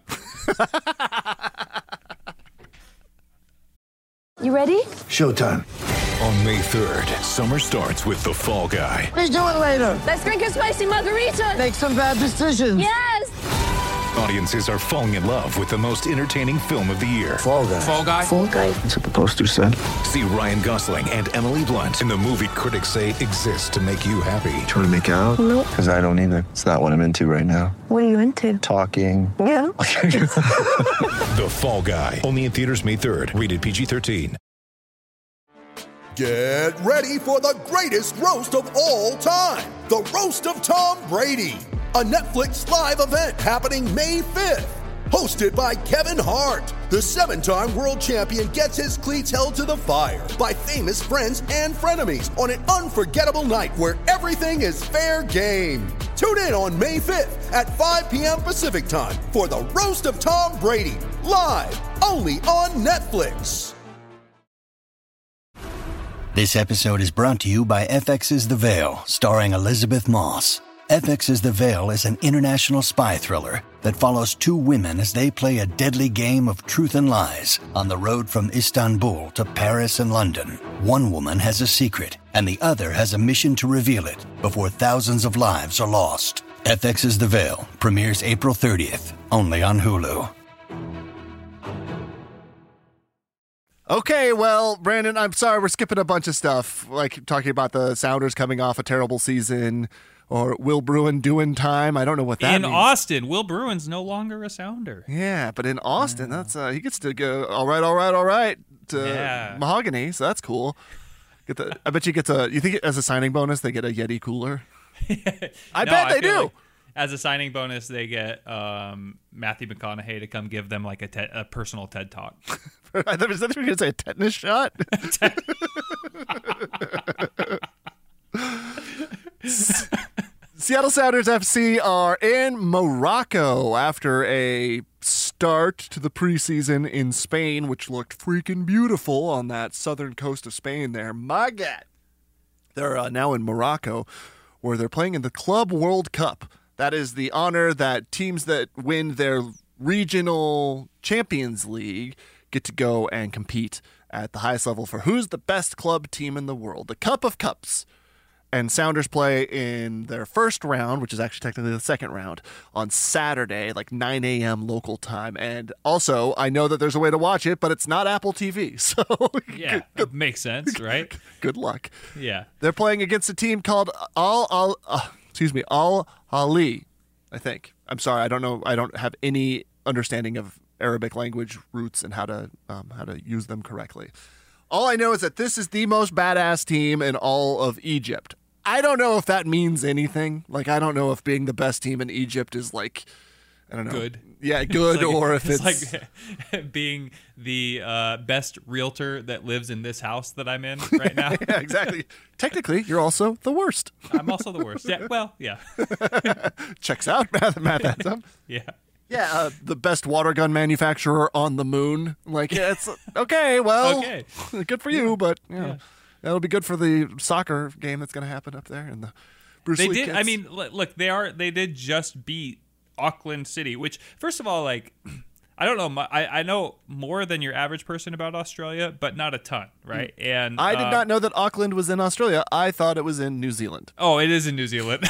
You ready? Showtime. On May third, summer starts with The Fall Guy. Let's do it later. Let's drink a spicy margarita. Make some bad decisions. Yes. Audiences are falling in love with the most entertaining film of the year. Fall Guy. Fall Guy? Fall Guy. That's what the poster said. See Ryan Gosling and Emily Blunt in the movie critics say exists to make you happy. Trying to make it out? Nope. Because I don't either. It's not what I'm into right now. What are you into? Talking. Yeah. The Fall Guy. Only in theaters May third. Rated P G thirteen. Get ready for the greatest roast of all time. The Roast of Tom Brady. A Netflix live event happening May fifth. Hosted by Kevin Hart. The seven-time world champion gets his cleats held to the fire by famous friends and frenemies on an unforgettable night where everything is fair game. Tune in on May fifth at five p.m. Pacific time for the Roast of Tom Brady. Live only on Netflix. This episode is brought to you by F X's The Veil, starring Elizabeth Moss. F X's The Veil is an international spy thriller that follows two women as they play a deadly game of truth and lies on the road from Istanbul to Paris and London. One woman has a secret, and the other has a mission to reveal it before thousands of lives are lost. F X's The Veil premieres April thirtieth, only on Hulu. Okay, well, Brandon, I'm sorry we're skipping a bunch of stuff, like talking about the Sounders coming off a terrible season, or Will Bruin doing time. I don't know what that in means. Austin, Will Bruin's no longer a Sounder. Yeah, but in Austin, that's uh, he gets to go all right, all right, all right to Yeah. Mahogany, so that's cool. Get the, I bet you get to. You think as a signing bonus they get a Yeti cooler? I No, bet they feel do. like as a signing bonus, they get um, Matthew McConaughey to come give them like a, te- a personal TED talk. I thought you were going to say a tetanus shot. Seattle Sounders F C are in Morocco after a start to the preseason in Spain, which looked freaking beautiful on that southern coast of Spain there. My God. They're uh, now in Morocco, where they're playing in the Club World Cup. That is the honor that teams that win their regional Champions League get to go and compete at the highest level for who's the best club team in the world. The Cup of Cups. And Sounders play in their first round, which is actually technically the second round, on Saturday, like nine a.m. local time. And also, I know that there's a way to watch it, but it's not Apple T V. So Yeah, good, makes sense, right? good luck. Yeah. They're playing against a team called Al Al. Uh, excuse me, Al Ali. I think. I'm sorry, I don't know. I don't have any understanding of Arabic language roots and how to um, how to use them correctly. All I know is that this is the most badass team in all of Egypt. I don't know if that means anything. Like, I don't know if being the best team in Egypt is like I don't know. Good. Yeah, good, it's like, or if it's, it's like being the uh, best realtor that lives in this house that I'm in right now. Yeah, exactly. Technically, you're also the worst. I'm also the worst. Yeah. Well, yeah. Checks out. Math, math adds up. Yeah. Yeah, uh, the best water gun manufacturer on the moon. Like, yeah, it's okay. Well, okay. Good for you, but you know, Yeah. that'll be good for the soccer game that's going to happen up there. And the Bruce They Lee did. kids. I mean, l- look, they are. They did just beat Auckland City, which, first of all, like, I don't know. mu- I I know more than your average person about Australia, but not a ton, right? And I did uh, not know that Auckland was in Australia. I thought it was in New Zealand. Oh, it is in New Zealand.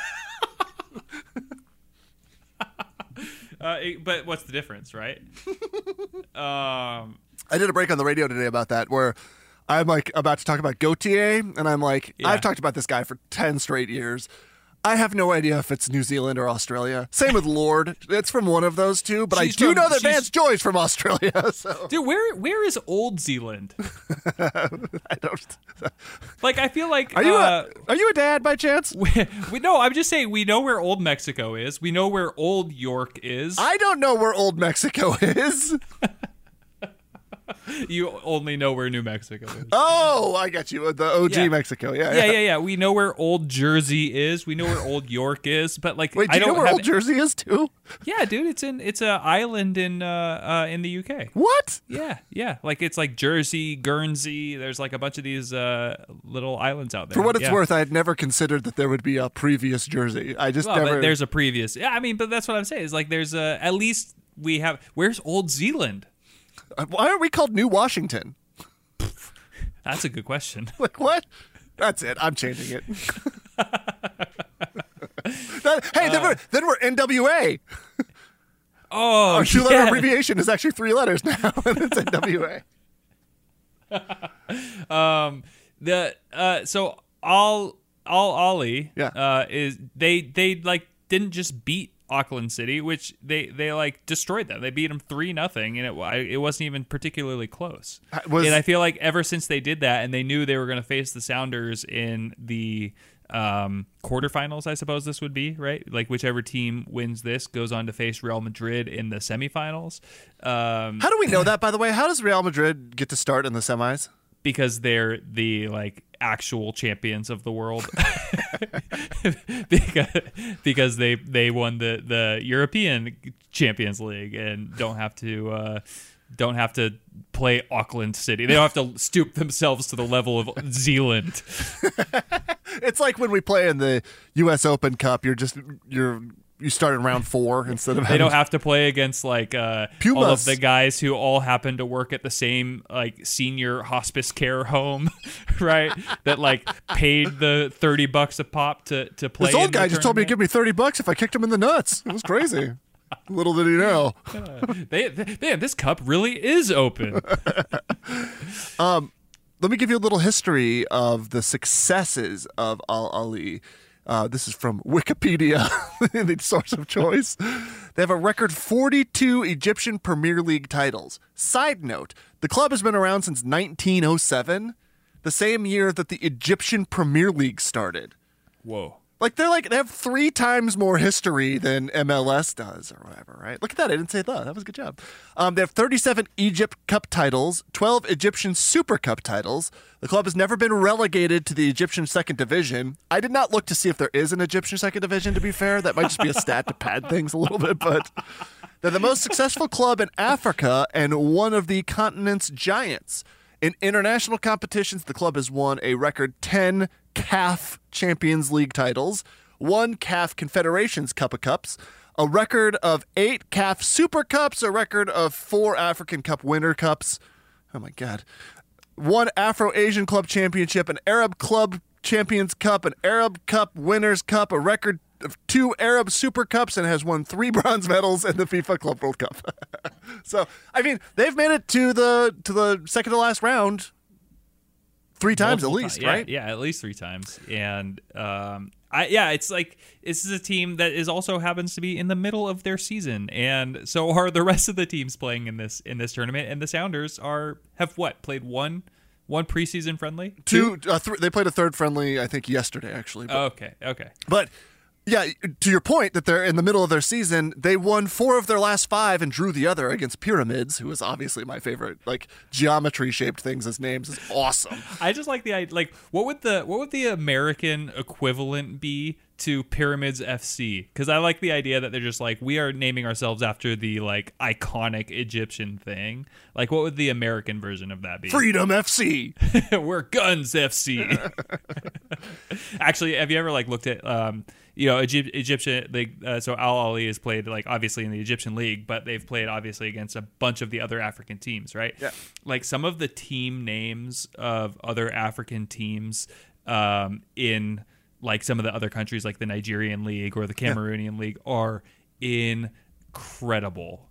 uh, it- but what's the difference, right? um, I did a break on the radio today about that, where I'm like about to talk about Gautier, and I'm like, Yeah. I've talked about this guy for ten straight years. I have no idea if it's New Zealand or Australia. Same with Lord. It's from one of those two, but She's I do from- know that she's- Vance Joy's from Australia. So dude, where where is Old Zealand? I don't. Like, I feel like Are you uh, a, are you a dad by chance? we, we no, I'm just saying we know where Old Mexico is. We know where Old York is. I don't know where Old Mexico is. You only know where New Mexico is. Oh, I got you. The O G Yeah. Mexico. Yeah, Yeah, yeah, yeah. We know where Old Jersey is. We know where Old York is. But like, Wait, do I you don't know where have, Old Jersey is too? Yeah, dude, it's in it's a island in uh, uh in the U K. What? Yeah, yeah. Like, it's like Jersey, Guernsey. There's like a bunch of these uh little islands out there. For what it's Yeah. worth, I had never considered that there would be a previous Jersey. I just Well, never. but there's a previous. Yeah, I mean, but that's what I'm saying. Is like there's a at least we have. Where's Old Zealand? Why aren't we called New Washington? That's a good question. Like, what? That's it. I'm changing it. That- hey, then, we're, then we're N W A. Oh, Our two-letter yeah. abbreviation is actually three letters now, and it's N W A. Um, the uh, so all all Ollie, Yeah. uh, is they they like didn't just beat Auckland City, which they they like destroyed them. They beat them three nothing, and it wa- it wasn't even particularly close. Was- and I feel like ever since they did that, and they knew they were going to face the Sounders in the um, quarterfinals, I suppose this would be, right? Like, whichever team wins this goes on to face Real Madrid in the semifinals. Um, How do we know that, by the way? How does Real Madrid get to start in the semis? because they're the like actual champions of the world. because, because they they won the, the European Champions League and don't have to uh, don't have to play Auckland City. They don't have to stoop themselves to the level of Zealand. It's like when we play in the U S Open Cup. You're just you're you start in round four instead of They don't have to play against like uh, all of Pumas. the guys who all happen to work at the same like senior hospice care home, right? That like paid the thirty bucks a pop to to play. This old in the guy just told me to tournament. give me thirty bucks if I kicked him in the nuts. It was crazy. Little did he know. they, they, man, this cup really is open. Let me give you a little history of the successes of Al Ali. Uh, this is from Wikipedia, the source of choice. They have a record forty-two Egyptian Premier League titles. Side note, the club has been around since nineteen oh seven, the same year that the Egyptian Premier League started. Whoa. Like, they're like, they have three times more history than M L S does or whatever, right? Look at that. I didn't say that. That was a good job. Um, they have thirty-seven Egypt Cup titles, twelve Egyptian Super Cup titles. The club has never been relegated to the Egyptian Second Division. I did not look to see if there is an Egyptian Second Division, to be fair. That might just be a stat to pad things a little bit, but they're the most successful club in Africa and one of the continent's giants. In international competitions, the club has won a record ten C A F Champions League titles, one C A F Confederations Cup of Cups, a record of eight C A F Super Cups, a record of four African Cup Winter Cups. Oh my God. One Afro-Asian Club Championship, an Arab Club Champions Cup, an Arab Cup Winners' Cup, a record of two Arab Super Cups, and has won three bronze medals in the FIFA Club World Cup. So, I mean, they've made it to the to the second to last round three times Multiple at least, ti- yeah, right? Yeah, at least three times. And um, I yeah, it's like this is a team that is also happens to be in the middle of their season, and so are the rest of the teams playing in this in this tournament. And the Sounders are have what played one one preseason friendly, Two, uh, th- they played a third friendly, I think, yesterday actually. But, Oh, okay, okay. but Yeah, to your point that they're in the middle of their season, they won four of their last five and drew the other against Pyramids, who is obviously my favorite. Like geometry-shaped things as names is awesome. I just like the idea. Like, what would the what would the American equivalent be to Pyramids F C? Because I like the idea that they're just like, we are naming ourselves after the like iconic Egyptian thing. Like, what would the American version of that be? Freedom F C. We're Guns F C. Actually, have you ever like looked at um, you know, Egypt, Egyptian? They, uh, so Al Ahly has played like obviously in the Egyptian league, but they've played obviously against a bunch of the other African teams, right? Yeah. Like some of the team names of other African teams um, in like some of the other countries, like the Nigerian league or the Cameroonian yeah. league, are incredible.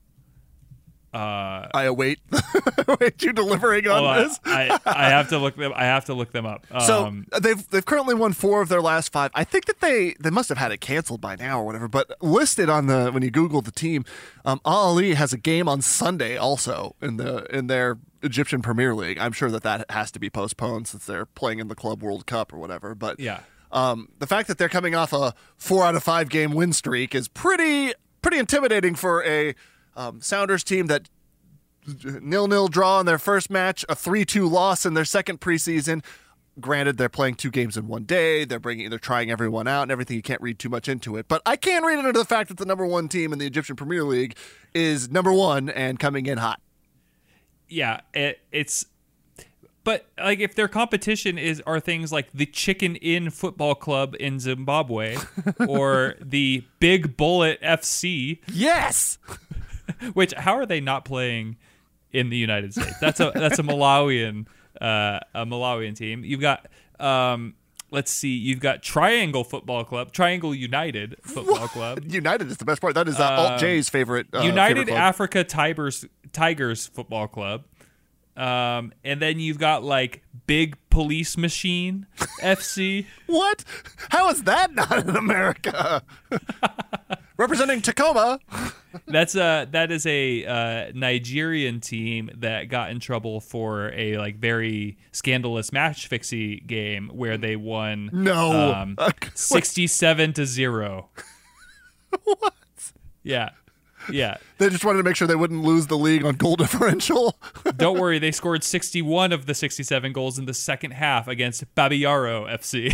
Uh, I await, await you delivering on well, this. I, I have to look them. I have to look them up. Um, so they've they've currently won four of their last five. I think that they they must have had it canceled by now or whatever. But listed on the when you Google the team, um, Al Ahly has a game on Sunday also in the in their Egyptian Premier League. I'm sure that that has to be postponed since they're playing in the Club World Cup or whatever. But yeah. Um, the fact that they're coming off a four out of five game win streak is pretty pretty intimidating for a um, Sounders team that nil-nil draw in their first match, a three two loss in their second preseason. Granted, they're playing two games in one day. They're bringing, they're trying everyone out and everything. You can't read too much into it, but I can read into the fact that the number one team in the Egyptian Premier League is number one and coming in hot. Yeah, it, it's. But like, if their competition is are things like the Chicken Inn Football Club in Zimbabwe or the Big Bullet F C, yes. Which how are they not playing in the United States? That's a that's a Malawian uh, a Malawian team. You've got um, let's see, you've got Triangle Football Club, Triangle United Football what? Club. United is the best part. That is uh, uh, Alt J's favorite. Uh, United favorite Africa Tigers Tigers Football Club. Um, and then you've got like Big Police Machine F C. What? How is that not in America? Representing Tacoma. That's a that is a uh, Nigerian team that got in trouble for a like very scandalous match fixie game where they won no um, sixty-seven to zero. What? Yeah. Yeah. They just wanted to make sure they wouldn't lose the league on goal differential. Don't worry, they scored sixty-one of the sixty-seven goals in the second half against Babiyaro F C.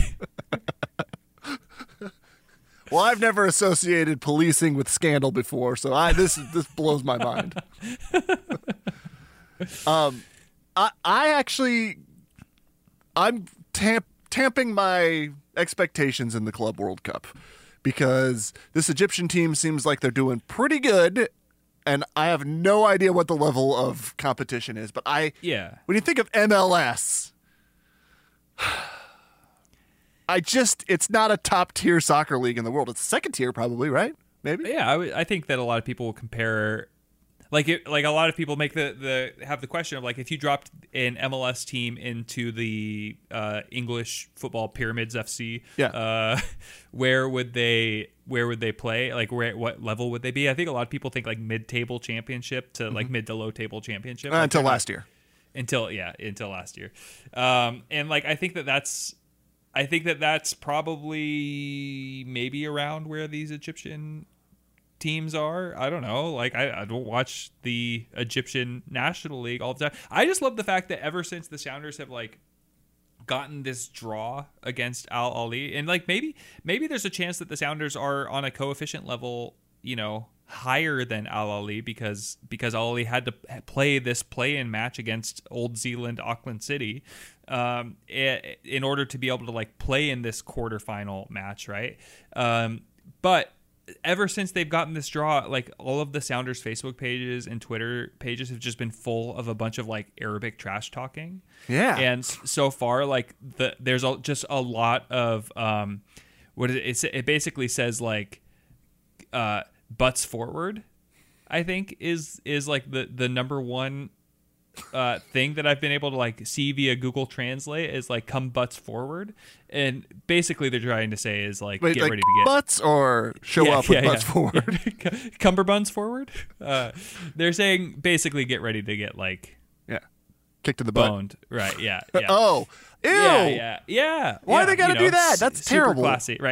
Well, I've never associated policing with scandal before, so I this this blows my mind. um, I I actually I'm tamp, tamping my expectations in the Club World Cup, because this Egyptian team seems like they're doing pretty good, and I have no idea what the level of competition is. But I yeah, when you think of M L S, I just it's not a top tier soccer league in the world. It's second tier probably, right? Maybe. Yeah, I, w- I think that a lot of people will compare. Like it, like a lot of people make the, the have the question of like, if you dropped an M L S team into the uh, English football Pyramids F C, yeah, uh, where would they where would they play? Like where what level would they be? I think a lot of people think like mid table championship to mm-hmm. like mid to low table championship uh, like until last year. Until yeah, until last year, um, and like I think that that's I think that that's probably maybe around where these Egyptian teams are. I don't know. Like I, I don't watch the Egyptian National League all the time. I just love the fact that ever since the Sounders have like gotten this draw against Al Ahly, and like maybe maybe there's a chance that the Sounders are on a coefficient level, you know, higher than Al Ahly because because Al Ahly had to play this play-in match against Old Zealand Auckland City um, in order to be able to like play in this quarterfinal match, right? Um, but ever since they've gotten this draw, like all of the Sounders Facebook pages and Twitter pages have just been full of a bunch of like Arabic trash talking. Yeah. And so far, like the there's a, just a lot of um, what is it? It's, it basically says like uh, butts forward. I think is is like the the number one uh, thing that I've been able to like see via Google Translate is like come butts forward, and basically they're trying to say is like Wait, get like ready to get butts or show yeah, up with yeah, butts yeah. forward. Cumberbuns forward. Uh, they're saying basically get ready to get like yeah kicked in the butt. Boned. Right? Yeah. yeah. Oh, ew. Yeah, yeah, yeah. Why yeah, they gotta you know, do that? That's super terrible. Classy, right?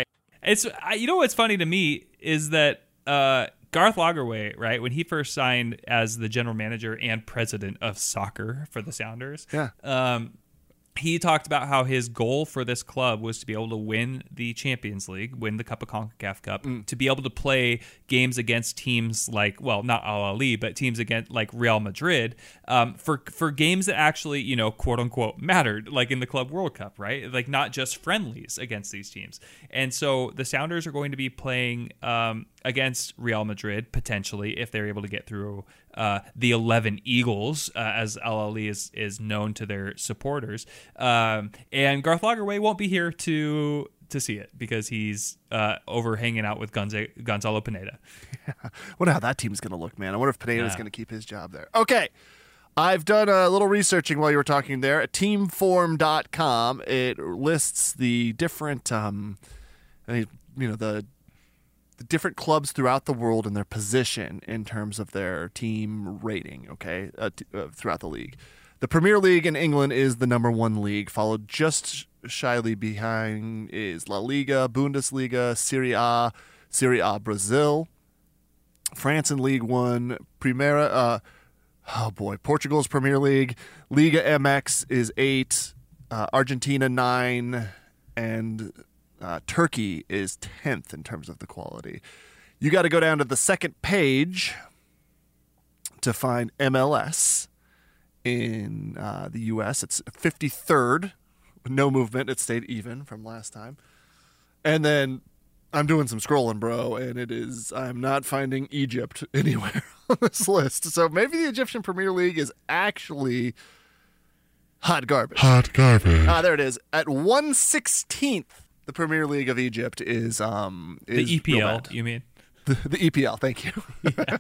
It's I, you know what's funny to me is that uh, Garth Lagerwey, right, when he first signed as the general manager and president of soccer for the Sounders, yeah. Um, he talked about how his goal for this club was to be able to win the Champions League, win the Cup of CONCACAF Cup, mm. to be able to play games against teams like, well, not Al Ahly, but teams against like Real Madrid, um, for for games that actually, you know, quote unquote mattered, like in the Club World Cup, right? Like not just friendlies against these teams. And so the Sounders are going to be playing um, against Real Madrid potentially if they're able to get through uh, the eleven Eagles, uh, as Al Ahly is is known to their supporters. Um, and Garth Lagerwey won't be here to to see it because he's uh, over hanging out with Gonza- Gonzalo Pineda. Yeah. I wonder how that team's going to look, man. I wonder if Pineda's yeah. going to keep his job there. Okay. I've done a little researching while you were talking there at team form dot com. It lists the different, um, you know, the the different clubs throughout the world and their position in terms of their team rating, okay, uh, t- uh, throughout the league. The Premier League in England is the number one league, followed just shyly behind is La Liga, Bundesliga, Serie A, Serie A Brazil, France in League One, Primera, uh, oh boy, Portugal's Premier League, Liga M X is eight, uh, Argentina nine, and uh, Turkey is tenth in terms of the quality. You got to go down to the second page to find M L S. In uh, the U S, it's fifty-third. No movement. It stayed even from last time. And then I'm doing some scrolling, bro, and it is, I'm not finding Egypt anywhere on this list. So maybe the Egyptian Premier League is actually hot garbage. Hot garbage. Ah, there it is. At one sixteenth, the Premier League of Egypt is... um is the E P L, you mean? The, the E P L, thank you. Yeah.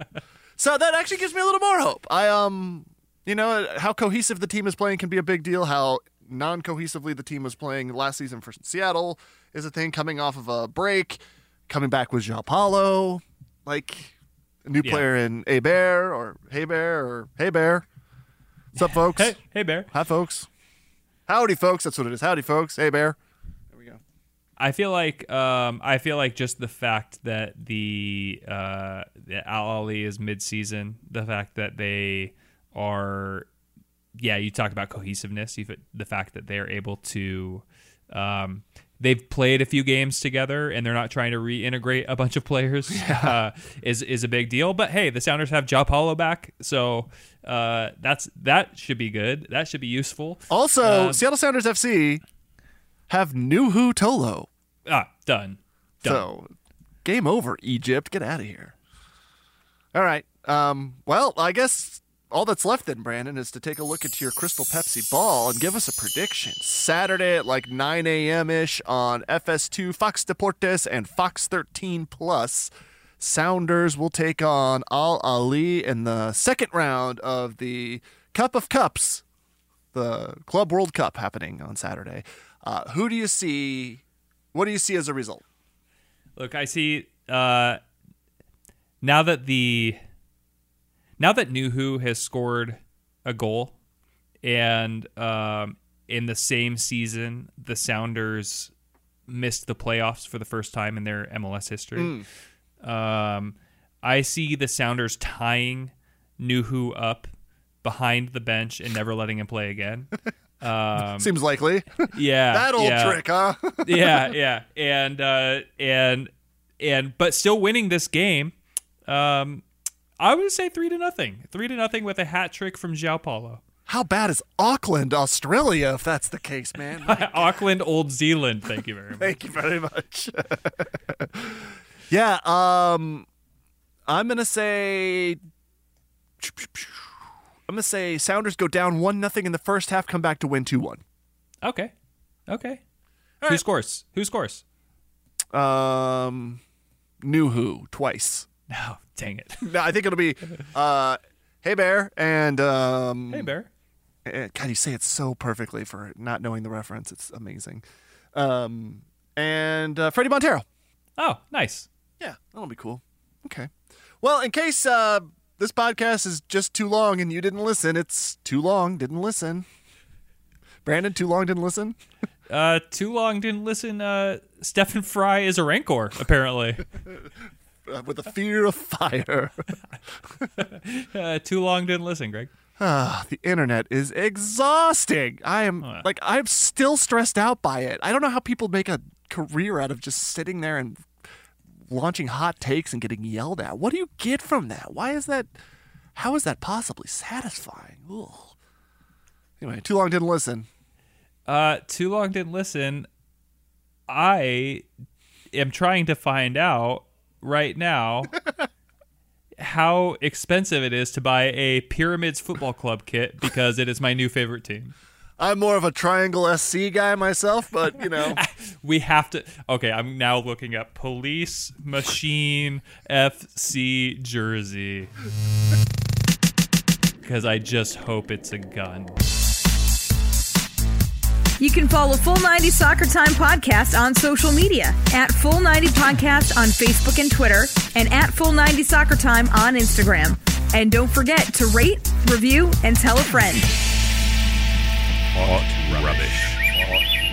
So that actually gives me a little more hope. I, um... You know, how cohesive the team is playing can be a big deal. How non-cohesively the team was playing last season for Seattle is a thing. Coming off of a break, coming back with João Paulo, like a new yeah. player in Heber or Hey Bear or Hey Bear. What's up, folks? Hey, hey Bear. Hi, folks. Howdy, folks. That's what it is. Howdy, folks. Hey Bear. There we go. I feel like um, I feel like just the fact that the uh, the Al Ahly is mid-season, the fact that they are, yeah, you talked about cohesiveness. The fact that they're able to, um, they've played a few games together and they're not trying to reintegrate a bunch of players yeah. uh, is is a big deal. But hey, the Sounders have João Paulo back, so uh, that's that should be good. That should be useful. Also, uh, Seattle Sounders F C have Nuhu Tolo. Ah, done. done. So, game over, Egypt. Get out of here. All right. Um, well, I guess all that's left then, Brandon, is to take a look at your Crystal Pepsi ball and give us a prediction. Saturday at like nine a.m.-ish on F S two, Fox Deportes, and Fox thirteen Plus. Sounders will take on Al Ahly in the second round of the Cup of Cups, the Club World Cup happening on Saturday. Uh, who do you see? What do you see as a result? Look, I see uh, now that the... Now that Nuhu has scored a goal, and um, in the same season, the Sounders missed the playoffs for the first time in their M L S history, mm. um, I see the Sounders tying Nuhu up behind the bench and never letting him play again. Um, Seems likely. Yeah. That old yeah. trick, huh? yeah, yeah. And, uh, and, and, but still winning this game. Um, I would say three to nothing. Three to nothing with a hat trick from João Paulo. How bad is Auckland, Australia, if that's the case, man? Auckland, Old Zealand. Thank you very much. Thank you very much. yeah, um, I'm gonna say, I'm gonna say Sounders go down one nothing in the first half, come back to win two one. Okay, okay. All Who right. scores? Who scores? Um, Nuhu twice. No, dang it. No, I think it'll be uh, Hey Bear and um, Hey Bear. God, you say it so perfectly for not knowing the reference. It's amazing. Um, and uh, Freddie Montero. Oh, nice. Yeah, that'll be cool. Okay. Well, in case uh, this podcast is just too long and you didn't listen, it's too long, didn't listen. Brandon, too long, didn't listen? Uh, too long didn't listen. Uh, Stephen Fry is a Rancor, apparently. uh, with a fear of fire. uh, too long didn't listen, Greg. Ah, the internet is exhausting. I am uh. like I'm still stressed out by it. I don't know how people make a career out of just sitting there and launching hot takes and getting yelled at. What do you get from that? Why is that? How is that possibly satisfying? Ugh. Anyway, too long didn't listen. Uh, too long didn't listen. I am trying to find out right now how expensive it is to buy a Pyramids Football Club kit because it is my new favorite team. I'm more of a Triangle S C guy myself, but, you know. We have to... Okay, I'm now looking at Police Machine F C jersey. Because I just hope it's a gun. You can follow Full ninety Soccer Time Podcast on social media at Full ninety Podcast on Facebook and Twitter and at Full ninety Soccer Time on Instagram. And don't forget to rate, review, and tell a friend. Hot rubbish. Hot